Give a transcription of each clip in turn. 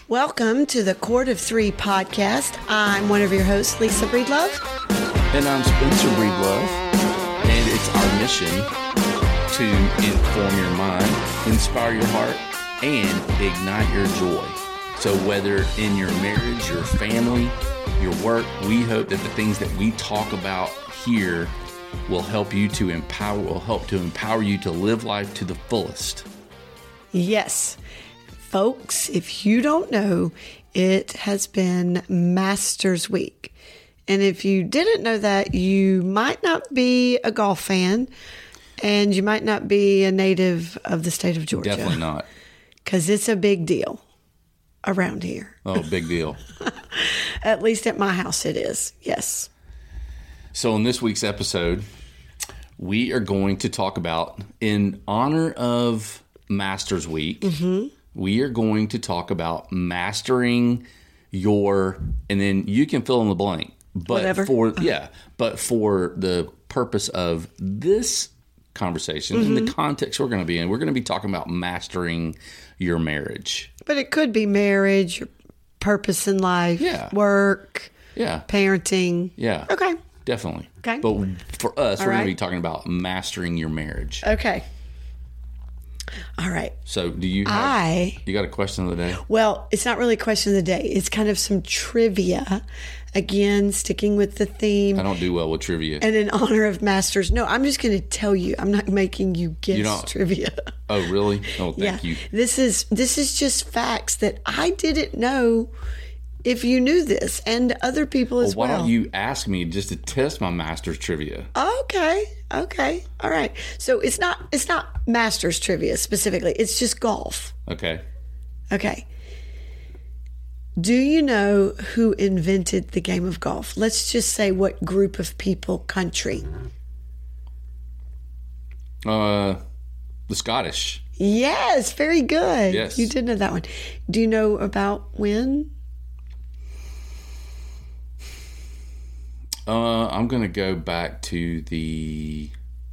Welcome to the Court of Three podcast. I'm one of your hosts, Lisa Breedlove. And I'm Spencer Breedlove. And it's our mission to inform your mind, inspire your heart, and ignite your joy. So whether in your marriage, your family, your work, we hope that the things that we talk about here will help you to empower you to live life to the fullest. Yes. Folks, if you don't know, it has been Masters Week. And if you didn't know that, you might not be a golf fan and you might not be a native of the state of Georgia. Definitely not. Because it's a big deal around here. Oh, big deal. At least at my house it is. Yes. So in this week's episode, we are going to talk about, in honor of Masters Week, we are going to talk about mastering your, and then you can fill in the blank. But whatever. But for the purpose of this conversation, in the context we're going to be in, we're going to be talking about mastering your marriage. But it could be marriage, your purpose in life, work, parenting. Yeah. Okay. Definitely. Okay. But for us, All we're right. going to be talking about mastering your marriage. Okay. All right. So do you have, you got a question of the day? Well, it's not really a question of the day. It's kind of some trivia. Again, sticking with the theme. I don't do well with trivia. And in honor of Masters. No, I'm just going to tell you. I'm not making you guess trivia. Oh, really? Oh, thank you. This is just facts that I didn't know if you knew this, and other people as well. Why don't you ask me just to test my Masters trivia? Okay. All right. So it's not Masters trivia specifically. It's just golf. Okay. Do you know who invented the game of golf? Let's just say what group of people, country. The Scottish. Yes, very good. Yes. You did know that one. Do you know about when? I'm going to go back to the...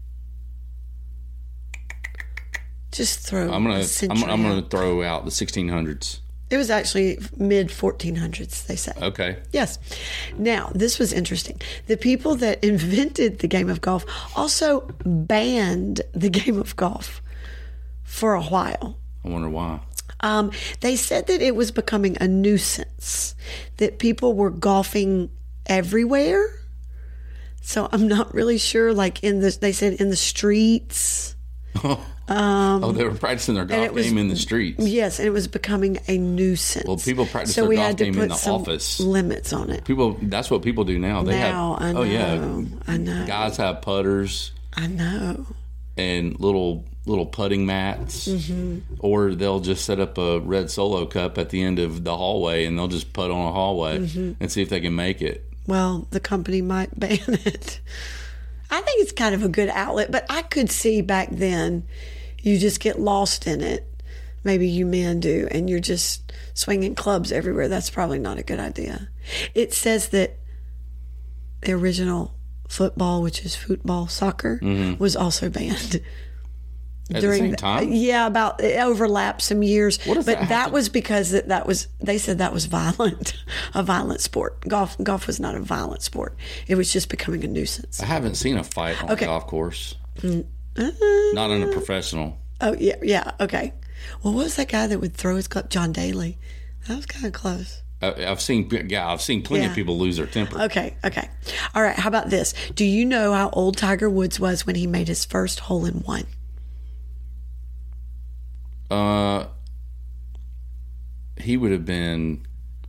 Just throw I'm going to throw out the 1600s. It was actually mid 1400s, they say. Okay. Yes. Now, this was interesting. The people that invented the game of golf also banned the game of golf for a while. I wonder why. They said that it was becoming a nuisance, that people were golfing everywhere. So I'm not really sure, like they said in the streets. They were practicing their golf game in the streets. Yes, and it was becoming a nuisance. Well, people practice their golf game in the office. Limits on it. That's what people do now. I know. Guys have putters. I know. And little putting mats, or they'll just set up a red Solo cup at the end of the hallway, and they'll just putt on a hallway and see if they can make it. Well, the company might ban it. I think it's kind of a good outlet, but I could see back then you just get lost in it. Maybe you men do, and you're just swinging clubs everywhere. That's probably not a good idea. It says that the original football, which is football, soccer, was also banned. At the same time? Yeah, it overlapped some years. What does that was because they said that was violent, a violent sport. Golf was not a violent sport. It was just becoming a nuisance. I haven't seen a fight on a golf course. Not in a professional. Oh, yeah, okay. Well, what was that guy that would throw his club? John Daly. That was kind of close. I've seen plenty of people lose their temper. Okay. All right, how about this? Do you know how old Tiger Woods was when he made his first hole-in-one? He would have been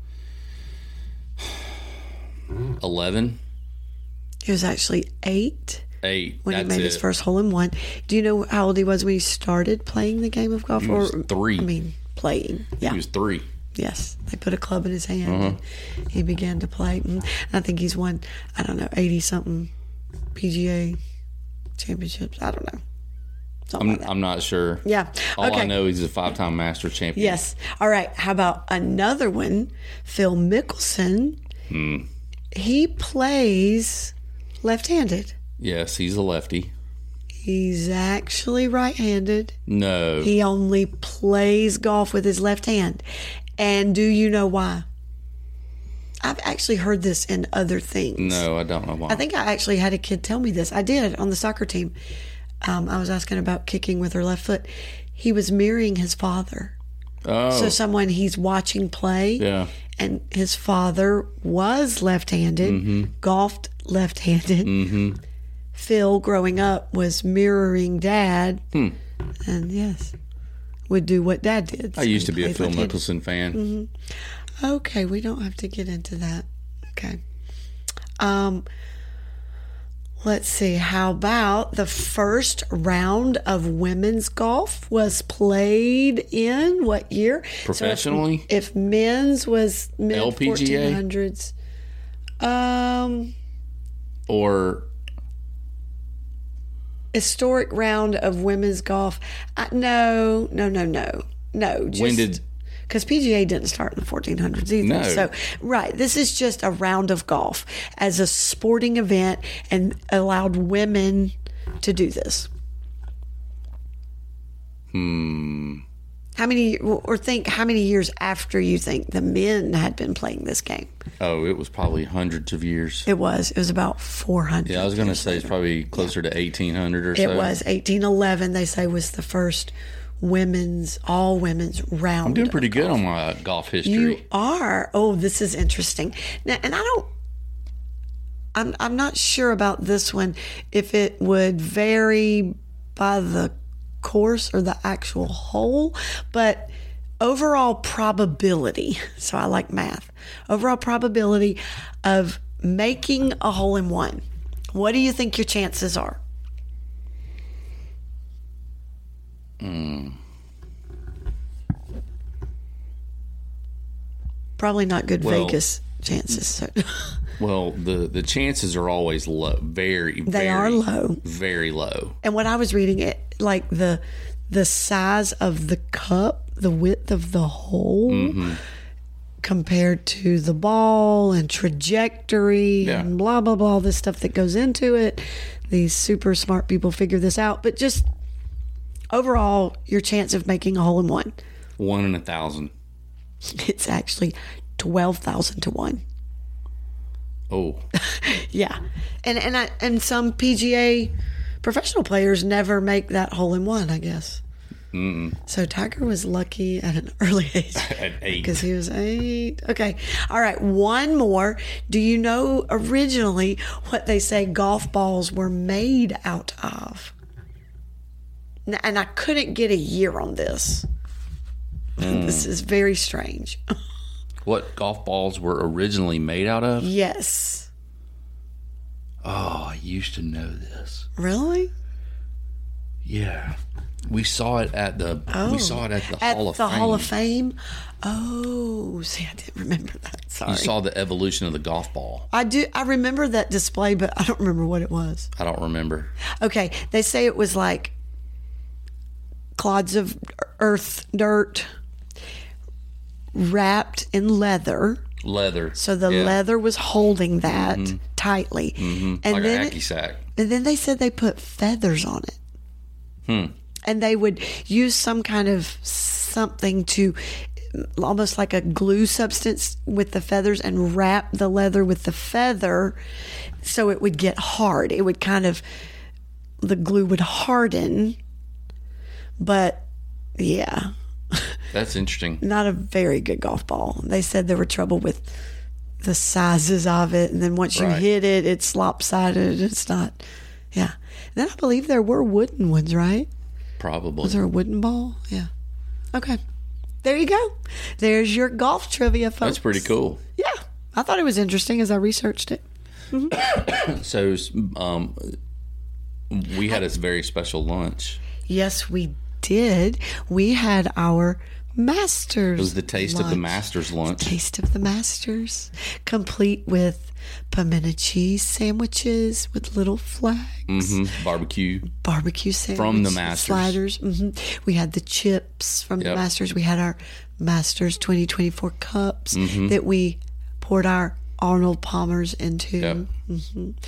11. He was actually 8. 8. When he made his first hole-in-one. Do you know how old he was when he started playing the game of golf? He was 3. I mean, playing. Yeah. He was 3. Yes. They put a club in his hand and he began to play. I think he's won, 80-something PGA championships. I don't know. I'm not sure. Yeah. All I know is he's a 5-time Master champion. Yes. All right. How about another one? Phil Mickelson. He plays left-handed. Yes, he's a lefty. He's actually right-handed. No. He only plays golf with his left hand. And do you know why? I've actually heard this in other things. No, I don't know why. I think I actually had a kid tell me this. I did on the soccer team. I was asking about kicking with her left foot. He was mirroring his father. Oh. So someone he's watching play. Yeah. And his father was left-handed, golfed left-handed. Phil, growing up, was mirroring Dad. And yes, would do what Dad did. I used to be a Phil Mickelson fan. Okay, we don't have to get into that. Okay. Let's see. How about the first round of women's golf was played in what year? Professionally? So if men's was mid LPGA? 1400s. Or Historic round of women's golf. No. when did... Because PGA didn't start in the 1400s either. No. So, right, this is just a round of golf as a sporting event and allowed women to do this. How many years after you think the men had been playing this game? Oh, it was probably hundreds of years. It was about 400. Yeah, I was going to say it's probably closer to 1800 or so. It was 1811. They say was the first all women's round. I'm doing pretty good on my golf history. You are. Oh, this is interesting. Now, and I'm not sure about this one, if it would vary by the course or the actual hole, but overall probability. So I like math. Overall probability of making a hole in one. What do you think your chances are? Probably not good Vegas chances. So. Well, the chances are always low. They are low. Very low. And when I was reading it, like the size of the cup, the width of the hole compared to the ball and trajectory and blah, blah, blah, all this stuff that goes into it. These super smart people figure this out. But just overall, your chance of making a hole in one. 1 in 1,000. It's actually 12,000 to 1. Oh. Yeah. And some PGA professional players never make that hole in one, I guess. So Tiger was lucky at an early age. At 8. Because he was 8. Okay. All right. One more. Do you know originally what they say golf balls were made out of? And I couldn't get a year on this. This is very strange. What golf balls were originally made out of? Yes. Oh, I used to know this. Really? Yeah. We saw it at the Hall of Fame. Hall of Fame? Oh, see, I didn't remember that. Sorry. You saw the evolution of the golf ball. I do. I remember that display, but I don't remember what it was. I don't remember. Okay. They say it was like clods of dirt, wrapped in leather. So the leather was holding that tightly. And like then a hacky sack. And then they said they put feathers on it. And they would use some kind of something to, almost like a glue substance with the feathers, and wrap the leather with the feather so it would get hard. It would the glue would harden. But yeah. That's interesting. Not a very good golf ball. They said there were trouble with the sizes of it, and then once you hit it, it's lopsided. It's not. Yeah. Then I believe there were wooden ones, right? Probably. Was there a wooden ball? Yeah. Okay. There you go. There's your golf trivia, folks. That's pretty cool. Yeah. I thought it was interesting as I researched it. So we had a very special lunch. Yes, we did. We had our Masters. It was the taste of the Masters lunch. Taste of the Masters, complete with pimento cheese sandwiches with little flags. Barbecue sandwiches from the Masters. Sliders. We had the chips from the Masters. We had our Masters 2024 cups that we poured our Arnold Palmers into.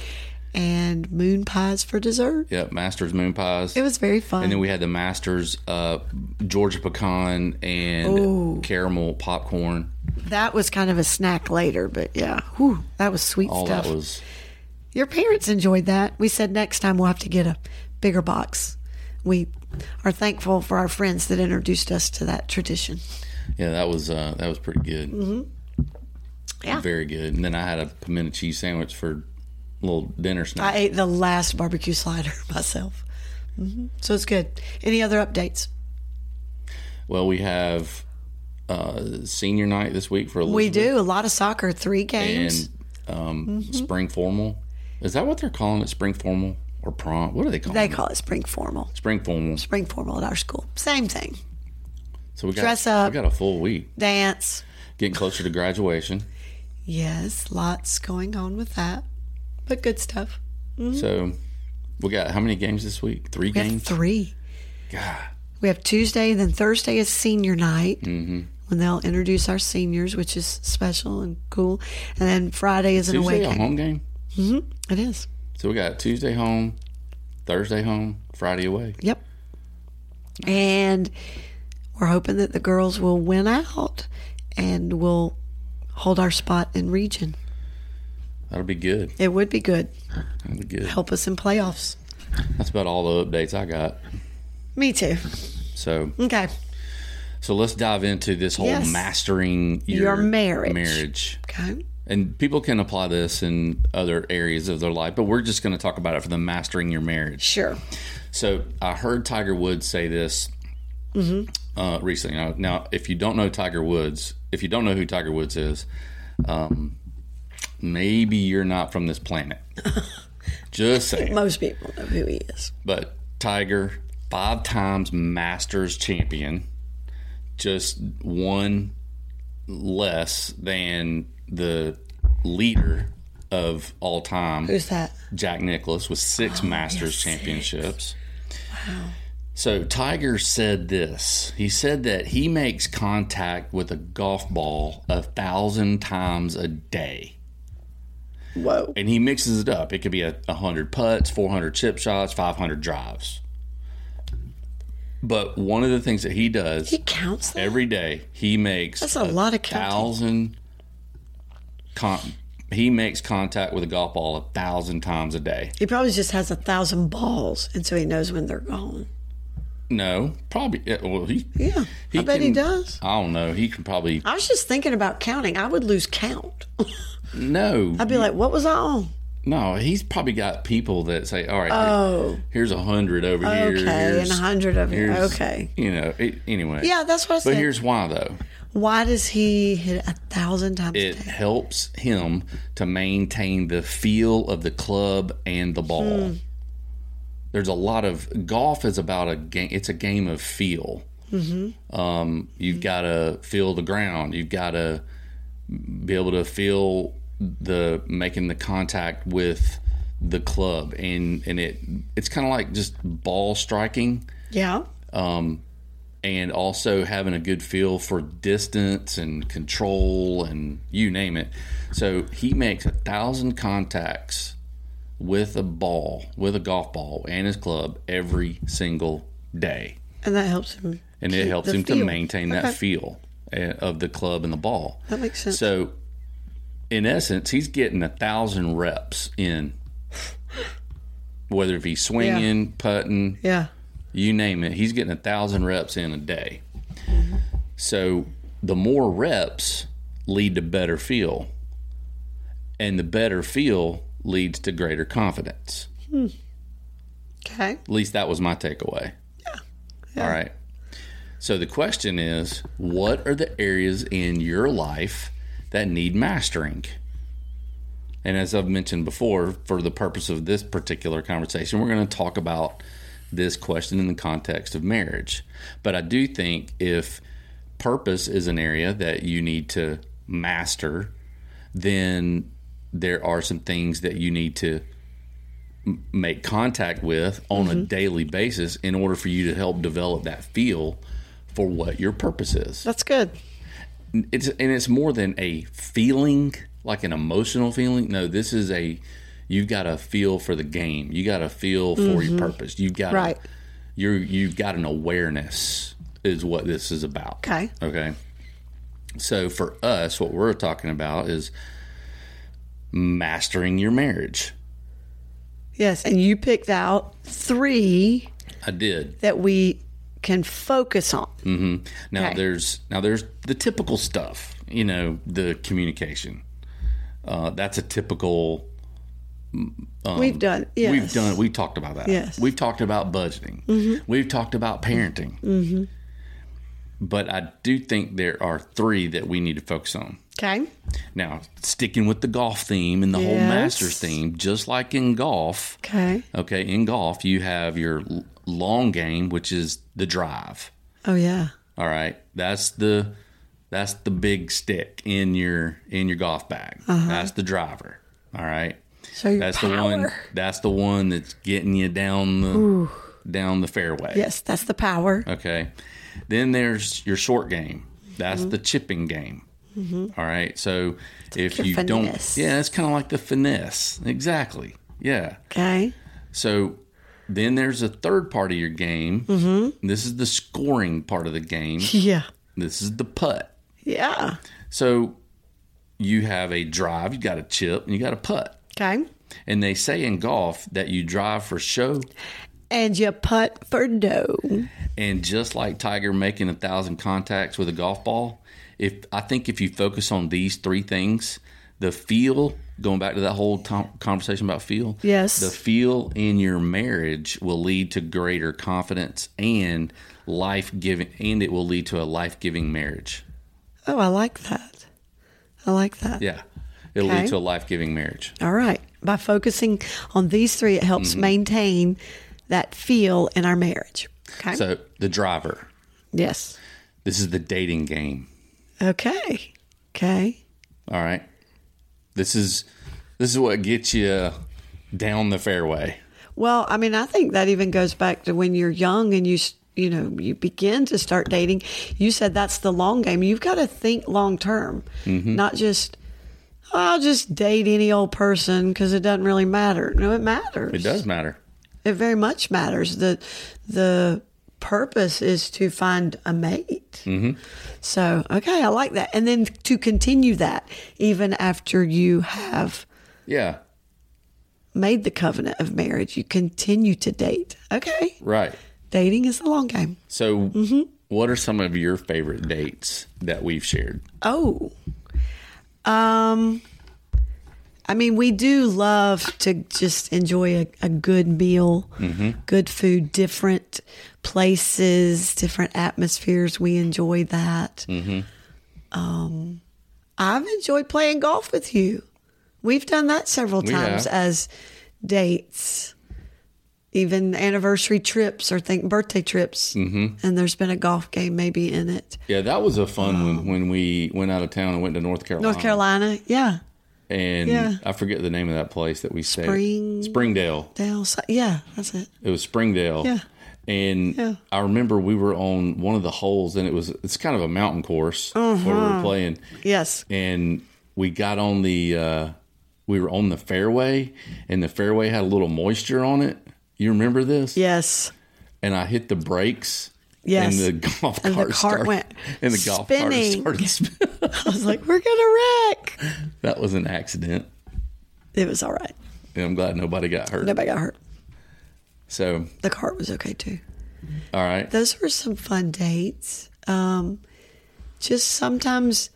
and moon pies for dessert. Yep, Masters moon pies. It was very fun. And then we had the Masters Georgia pecan and caramel popcorn. That was kind of a snack later, but yeah, that was sweet All stuff. that was. Your parents enjoyed that. We said next time we'll have to get a bigger box. We are thankful for our friends that introduced us to that tradition. Yeah, that was pretty good. Mm-hmm. Yeah. Very good. And then I had a pimento cheese sandwich for a little dinner snack. I ate the last barbecue slider myself. So it's good. Any other updates? Well, we have senior night this week for Elizabeth. We do. A lot of soccer, 3 games. And spring formal. Is that what they're calling it? Spring formal or prom? What do they call it? They call it spring formal. Spring formal. Spring formal at our school. Same thing. So we got Dress up. We got a full week. Dance. Getting closer to graduation. Yes, lots going on with that. But good stuff. So we got how many games this week? 3 We have games? 3. God. We have Tuesday, then Thursday is senior night when they'll introduce our seniors, which is special and cool. And then Friday is an away Tuesday a game. home game? It is. So we got Tuesday home, Thursday home, Friday away. Yep. And we're hoping that the girls will win out and will hold our spot in region. That'll be good. It would be good. That'll be good. Help us in playoffs. That's about all the updates I got. Me too. So Okay. let's dive into this whole Yes. mastering Your marriage. Okay. And people can apply this in other areas of their life, but we're just going to talk about it for the mastering your marriage. Sure. So I heard Tiger Woods say this recently. Now, if you don't know Tiger Woods, if you don't know who Tiger Woods is, maybe you're not from this planet. Just saying. Most people know who he is. But Tiger, 5 times Masters champion, just one less than the leader of all time. Who's that? Jack Nicklaus with 6 Masters championships. Wow. So Tiger said this. He said that he makes contact with a golf ball 1,000 times a day. Whoa. And he mixes it up. It could be 100 putts, 400 chip shots, 500 drives. But one of the things that he does He counts that? every day, he makes That's a lot of counting. he makes contact with a golf ball 1,000 times a day. He probably just has 1,000 balls, and so he knows when they're gone. No, probably. Well, Yeah, I bet he does. I don't know. He can probably. I was just thinking about counting. I would lose count. No. I'd be like, what was I on? No, he's probably got people that say, all right, here's 100 over here. Okay, and 100 over here. here's- Okay. Anyway. Yeah, that's what I said. But here's why, though. Why does he hit 1,000 times a It day? helps him to maintain the feel of the club and the ball. There's a lot of golf is about a game. It's a game of feel. You've got to feel the ground. You've got to be able to feel the making the contact with the club, and it's kind of like just ball striking. Yeah. And also having a good feel for distance and control and you name it. So he makes 1,000 contacts with a golf ball and his club every single day. And that helps him. And it keep helps the him to feel. maintain that Okay. feel of the club and the ball. That makes sense. So in essence, he's getting 1,000 reps in. Whether if he's swinging, putting, Yeah. you name it, he's getting 1,000 reps in a day. So the more reps lead to better feel, and the better feel leads to greater confidence. Okay. At least that was my takeaway. Yeah. All right. So the question is, what are the areas in your life that need mastering? And as I've mentioned before, for the purpose of this particular conversation, we're going to talk about this question in the context of marriage. But I do think if purpose is an area that you need to master, then there are some things that you need to make contact with on a daily basis in order for you to help develop that feel for what your purpose is. That's good. It's more than a feeling, like an emotional feeling. No, this is You've got a feel for the game. You got a feel for your purpose. You've got Right. You've got an awareness is what this is about. Okay. Okay. So for us, what we're talking about is mastering your marriage. Yes, and you picked out 3 I did. that we can focus on. Now Okay. there's the typical stuff, the communication. That's a typical. We've done. Yes. We've talked about that. Yes. We've talked about budgeting. We've talked about parenting. But I do think there are 3 that we need to focus on. Okay. Now, sticking with the golf theme and the whole Yes. Masters theme, just like in golf. Okay. Okay, in golf, you have your long game, which is the drive. Oh yeah. All right, that's the big stick in your golf bag. That's the driver. All right, So your that's power. the one. That's the one that's getting you down the fairway. Yes, that's the power. Okay. Then there's your short game. That's the chipping game. All right. So if your you finesse. don't, it's kind of like the finesse. Exactly. Yeah. Okay. So then there's a third part of your game. This is the scoring part of the game. Yeah. This is the putt. Yeah. So you have a drive, you got a chip, and you got a putt. Okay. And they say in golf that you drive for show. And you putt for dough. And just like Tiger making 1,000 contacts with a golf ball, I think if you focus on these 3 things, the feel, going back to that whole conversation about feel, Yes. the feel in your marriage will lead to greater confidence and life-giving, and it will lead to a life-giving marriage. Oh, I like that. I like that. Yeah, it'll Okay. lead to a life-giving marriage. All right. By focusing on these 3, it helps maintain that feel in our marriage. Okay. So the driver, Yes. this is the dating game. Okay. Okay. All right, this is what gets you down the fairway. Well, I mean, I think that even goes back to when you're young and you begin to start dating. You said that's the long game. You've got to think long term, not just, I'll just date any old person because it doesn't really matter. No, it matters. It does matter. It very much matters. The purpose is to find a mate. So, okay, I like that. And then to continue that even after you have Yeah, made the covenant of marriage, you continue to date. Okay. right. Dating is a long game. So what are some of your favorite dates that we've shared? Oh. I mean, we do love to just enjoy a good meal, good food, different places, different atmospheres. We enjoy that. I've enjoyed playing golf with you. We've done that several We times have. as dates, even anniversary trips or birthday trips. And there's been a golf game maybe in it. Yeah, that was a fun one when we went out of town and went to North Carolina. North Carolina, yeah. And Yeah. I forget the name of that place that we stayed. Springdale. Yeah, that's it. It was Springdale. Yeah. And Yeah. I remember we were on one of the holes, and it's kind of a mountain course where we were playing. Yes. And we got on we were on the fairway, and the fairway had a little moisture on it. You remember this? Yes. And I hit the brakes. Yes. And the golf And the cart cart started, went and the golf spinning. cart started spinning. I was like, we're going to wreck. That was an accident. It was all right. And I'm glad nobody got hurt. Nobody got hurt. So, The cart was okay too. all right. Those were some fun dates. Just sometimes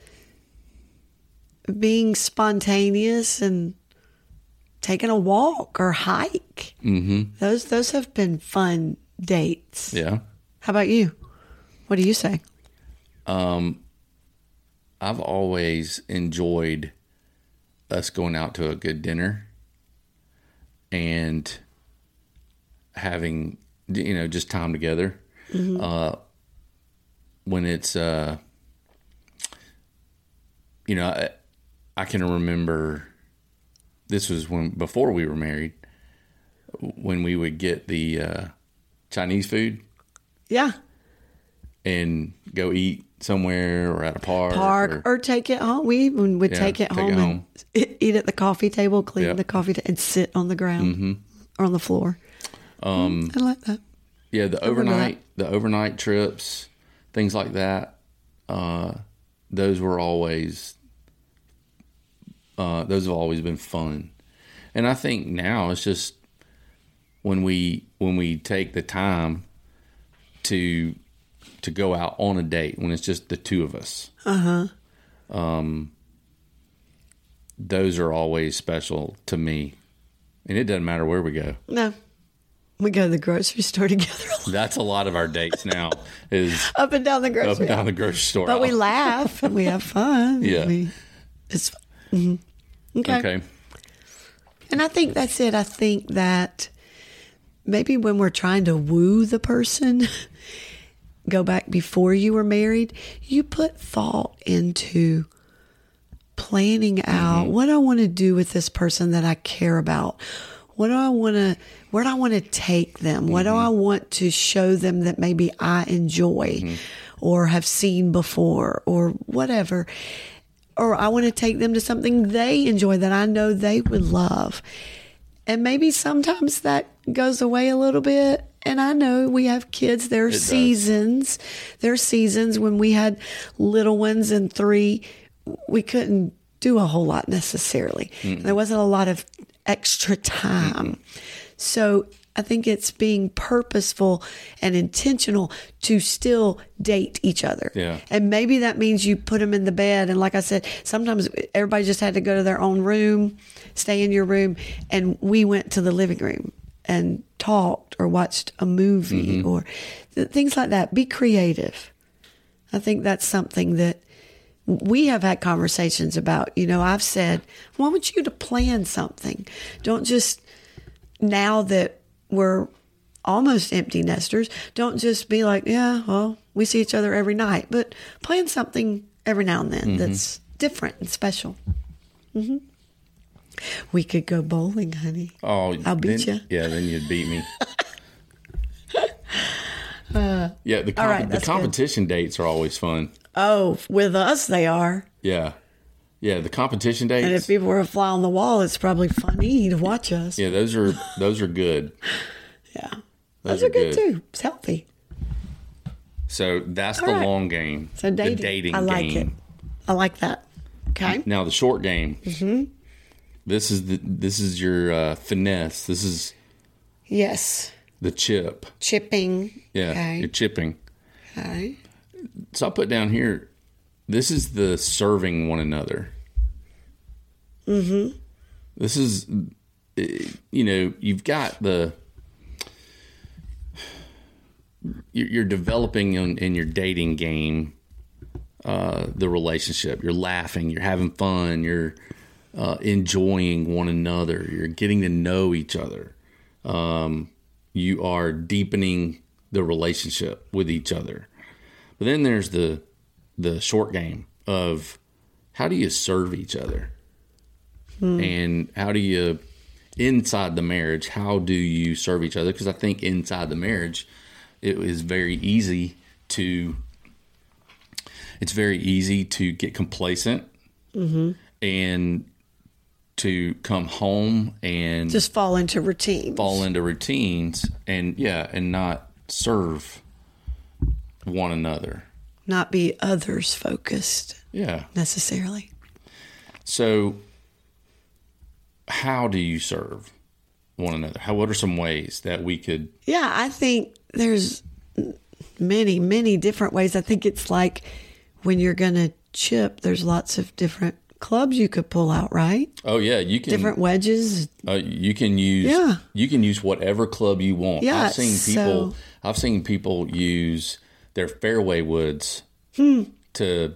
being spontaneous and taking a walk or hike. Those have been fun dates. Yeah. How about you? What do you say? I've always enjoyed us going out to a good dinner and having, just time together. When it's, I can remember this was before we were married, when we would get the Chinese food. Yeah. and go eat somewhere or at a park. Or take it home. We even would take it home and eat at the coffee table, clean the coffee and sit on the ground or on the floor. I like that. Yeah, the overnight trips, things like that. Those have always been fun. And I think now it's just when we take the time to go out on a date, when it's just the two of us. Those are always special to me. And it doesn't matter where we go. No. We go to the grocery store together. That's a lot of our dates now is up and down the grocery store. But we laugh and we have fun. Yeah. It's fun. Okay. And I think that's it. I think that maybe when we're trying to woo the person, go back before you were married, you put thought into planning out what I want to do with this person that I care about. Where do I want to take them? What do I want to show them that maybe I enjoy or have seen before or whatever? Or I want to take them to something they enjoy that I know they would love. And maybe sometimes that goes away a little bit. And I know we have kids. There are seasons. There are seasons when we had little ones and 3, we couldn't do a whole lot necessarily. There wasn't a lot of extra time. So I think it's being purposeful and intentional to still date each other. Yeah. And maybe that means you put them in the bed. And like I said, sometimes everybody just had to go to their own room, stay in your room. And we went to the living room and talked or watched a movie or things like that. Be creative. I think that's something that we have had conversations about. I've said, well, I want you to plan something. Don't just, now that we're almost empty nesters, don't just be like, yeah, well, we see each other every night, but plan something every now and then that's different and special. We could go bowling, honey. Oh, I'll beat you. Yeah, then you'd beat me. The competition dates are always fun. Oh, with us, they are. Yeah. Yeah, the competition dates. And if people were a fly on the wall, it's probably funny to watch us. Yeah, those are good. Yeah. Those are good too. It's healthy. So that's the long game. So dating. The dating I like game. it. I like that. Okay. Now the short game. This is your finesse. This is the chip. Chipping. Yeah, okay. You're chipping. Okay. So I put down here, this is the serving one another. This is, you've got you're developing in your dating game, the relationship. You're laughing, you're having fun, you're enjoying one another, you're getting to know each other. You are deepening the relationship with each other. But then there's the short game of how do you serve each other? And how do you, inside the marriage, how do you serve each other? Because I think inside the marriage, it is very easy to get complacent and to come home and just fall into routines and not serve one another, not be others focused necessarily. So how do you serve one another? What are some ways that we could? Yeah, I think there's many, many different ways. I think it's like when you're going to chip, there's lots of different clubs you could pull out, right? Oh yeah, you can different wedges. You can use whatever club you want. Yeah, I've seen people use their fairway woods to.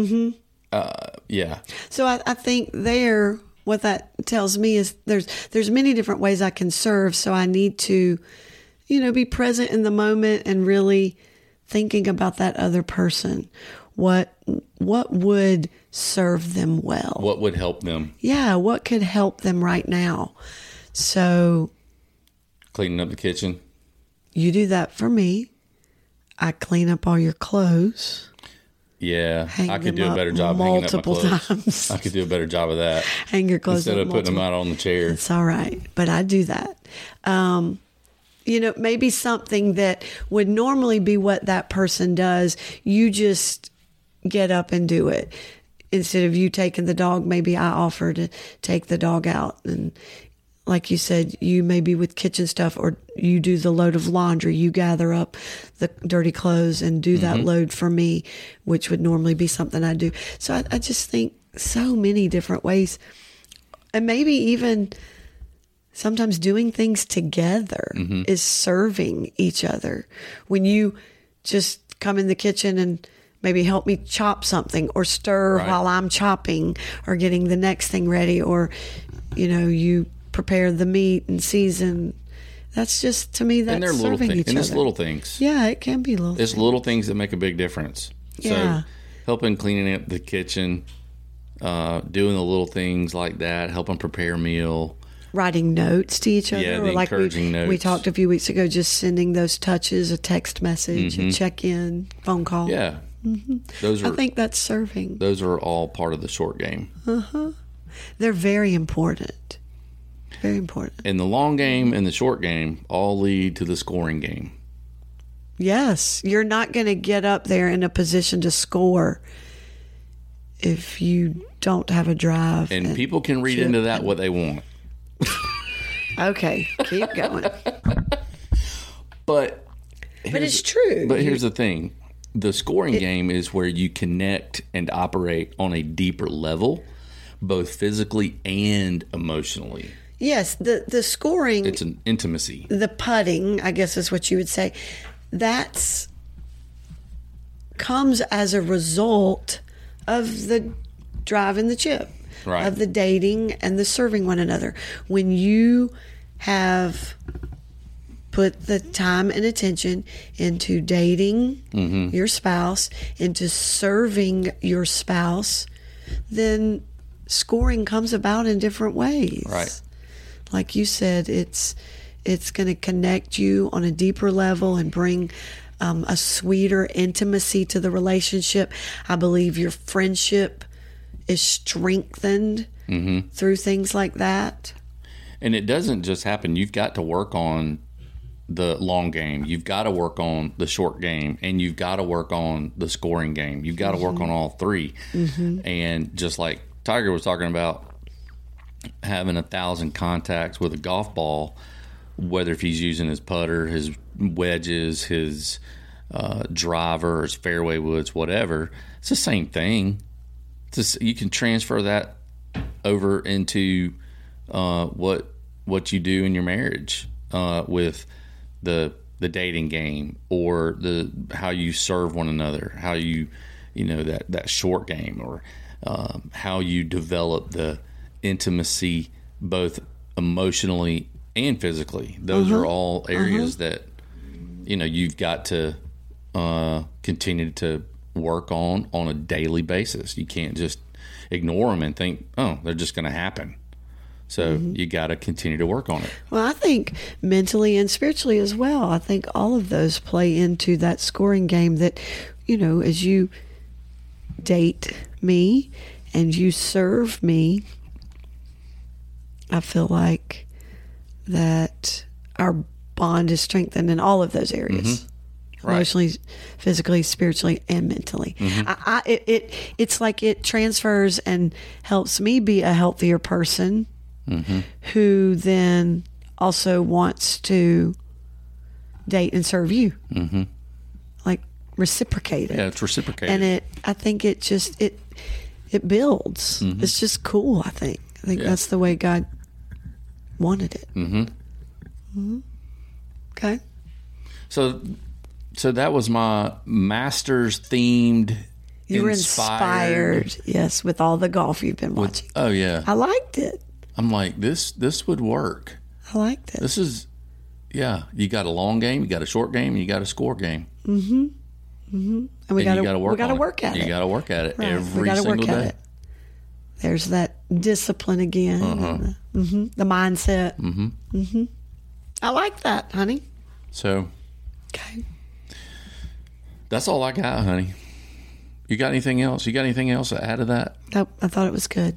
So I think what that tells me is there's many different ways I can serve. So I need to, be present in the moment and really thinking about that other person. What would serve them well? What would help them? Yeah, what could help them right now? So cleaning up the kitchen. You do that for me. I clean up all your clothes. Yeah, Hang I could them do a better up job hanging up my multiple clothes. times. I could do a better job of that. Hang your clothes instead up of putting them out on the chair. It's all right, but I do that. Maybe something that would normally be what that person does, you just get up and do it. Instead of you taking the dog, maybe I offer to take the dog out. And like you said, you maybe with kitchen stuff, or you do the load of laundry, you gather up the dirty clothes and do that load for me, which would normally be something I do. So I just think so many different ways. And maybe even sometimes doing things together is serving each other. When you just come in the kitchen and maybe help me chop something or stir while I'm chopping or getting the next thing ready, or, you prepare the meat and season. That's just, to me, that's And they're little serving things. each And it's other. little things. Yeah, it can be little It's things. little things that make a big difference. Yeah. So helping cleaning up the kitchen, doing the little things like that, helping prepare a meal. Writing notes to each other. Yeah, or the like encouraging notes. we talked a few weeks ago, just sending those touches, a text message, a check-in, phone call. Yeah. Those I are think that's serving. those are all part of the short game. They're very important. Very important. And the long game and the short game all lead to the scoring game. Yes, you're not going to get up there in a position to score if you don't have a drive. And people can read into that what they want. Okay, keep going. But it's true. But here's the thing. The scoring game is where you connect and operate on a deeper level, both physically and emotionally. Yes, the scoring, It's an intimacy. the putting, I guess is what you would say, that's comes as a result of the drive and the chip, Right. of the dating and the serving one another. When you have put the time and attention into dating your spouse, into serving your spouse, then scoring comes about in different ways. Right. Like you said, it's going to connect you on a deeper level and bring a sweeter intimacy to the relationship. I believe your friendship is strengthened through things like that. And it doesn't just happen. You've got to work on the long game. You've got to work on the short game, and you've got to work on the scoring game. You've got to work on all three. And just like Tiger was talking about, having 1,000 contacts with a golf ball, whether if he's using his putter, his wedges, his driver, his fairway woods, whatever, it's the same thing. It's just, you can transfer that over into what you do in your marriage with the dating game, or the how you serve one another, how you that short game, or how you develop the intimacy both emotionally and physically. Those are all areas that you've got to continue to work on a daily basis. You can't just ignore them and think, oh, they're just going to happen. So you got to continue to work on it. Well, I think mentally and spiritually as well. I think all of those play into that scoring game that, as you date me and you serve me, I feel like that our bond is strengthened in all of those areas. Right. Emotionally, physically, spiritually, and mentally. It's like it transfers and helps me be a healthier person who then also wants to date and serve you. Like reciprocate it. Yeah, it's reciprocated. And I think it just it builds. It's just cool, I think. That's the way God wanted it. Okay. So that was my Masters themed. You were inspired, yes, with all the golf you've been watching. Oh yeah, I liked it. I'm like, this would work. I liked it. This is, you got a long game, you got a short game, and you got a score game. And we got to work at it. You got to work at it Right. every single day. There's that discipline again. The mindset. I like that, honey. So Okay. That's all I got, honey. You got anything else? You got anything else to add to that? Nope, I thought it was good.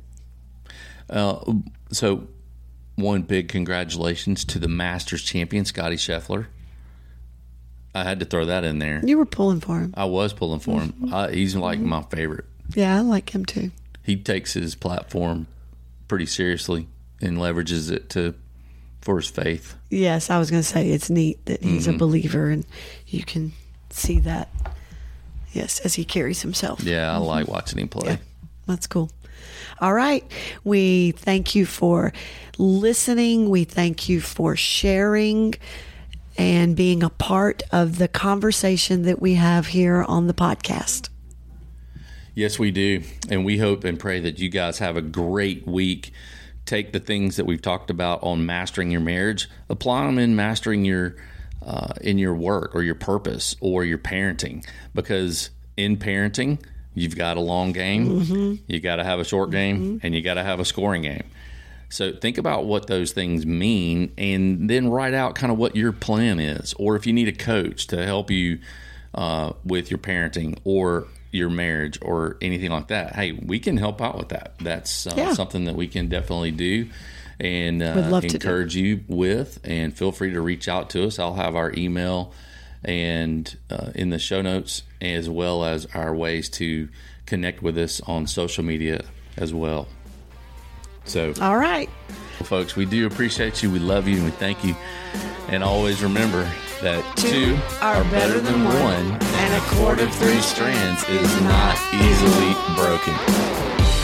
So one big congratulations to the Masters champion, Scotty Scheffler. I had to throw that in there. You were pulling for him. I was pulling for him. He's like my favorite. Yeah, I like him too. He takes his platform pretty seriously and leverages it for his faith. Yes, I was going to say it's neat that he's a believer, and you can see that, yes, as he carries himself. Yeah, I like watching him play. Yeah, that's cool. All right. We thank you for listening. We thank you for sharing and being a part of the conversation that we have here on the podcast. Yes, we do. And we hope and pray that you guys have a great week. Take the things that we've talked about on mastering your marriage, apply them in mastering your in your work or your purpose or your parenting. Because in parenting, you've got a long game, you got to have a short game, and you got to have a scoring game. So think about what those things mean, and then write out kind of what your plan is. Or if you need a coach to help you with your parenting or your marriage or anything like that, hey, we can help out with that. That's something that we can definitely do and encourage you with. And feel free to reach out to us. I'll have our email and in the show notes, as well as our ways to connect with us on social media as well. So, all right, folks, we do appreciate you. We love you and we thank you. And always remember that two are better than one, and a cord of 3 strands is not easily broken.